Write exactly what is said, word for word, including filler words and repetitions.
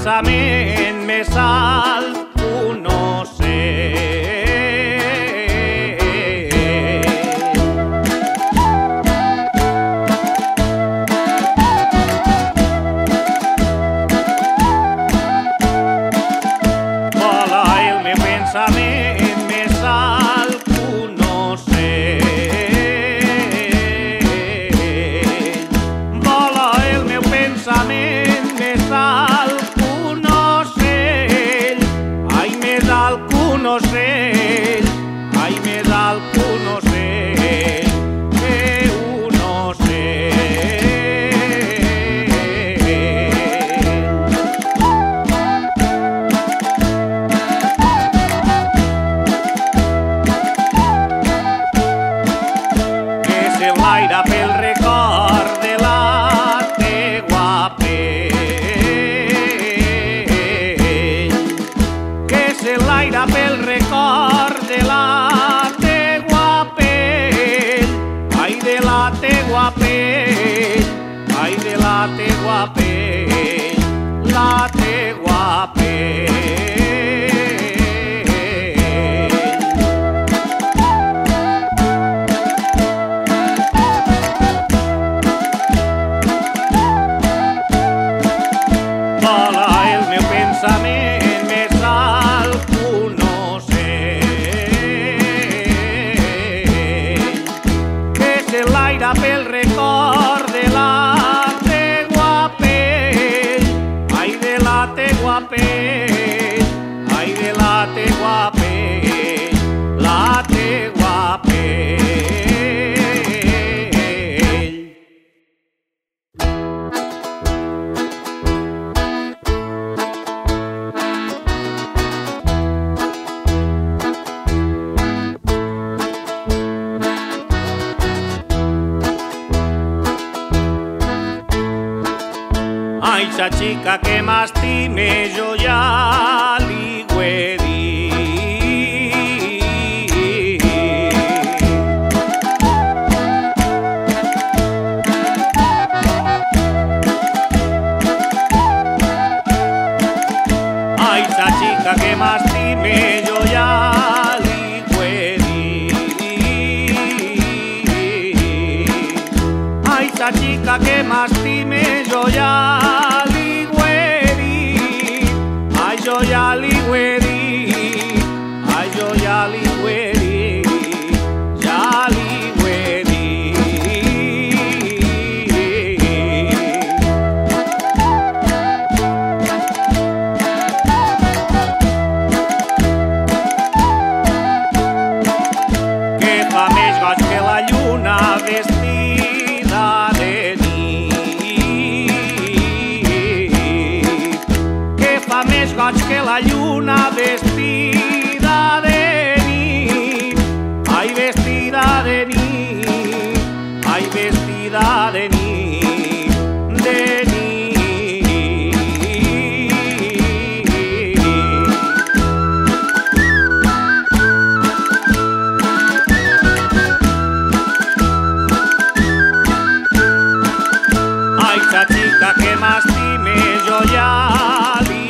pensament més alt conocent. Vola el meu pensament més alt conocent. Vola el meu pensament més alt conocent. Ai, més alt conocent. Ai, més alt conocent que un ocell. Que s'enlaira pel record de la teua pell. Que s'enlaira pel record de la teua pell. Ai, de la teua pell. Ai, de la teua pell. La teua pell. Vola el meu pensament més alt conocent. Que s'enlaira pel record de la teua pell. Ai, de la teua pell. Ai, de la teua pell. La teua pell. Ai, xachica, que m'estime, jo ja li ho he dit. Ai, xachica, que m'estime, jo ja li ho he dit. Ai, xachica, que m'estime, jo ja li ho he dit. Ai, jo ja li ho he dit. Ai, jo ja li ho he dit. Ja li ho he dit. Que fa més goig que la lluna vestida de nit. Que fa més goig que la lluna vestida de nit. Ai, vestida de nit. Ai, vestida de nit. De nit. Ai, xachica, que m'estime, jo ja li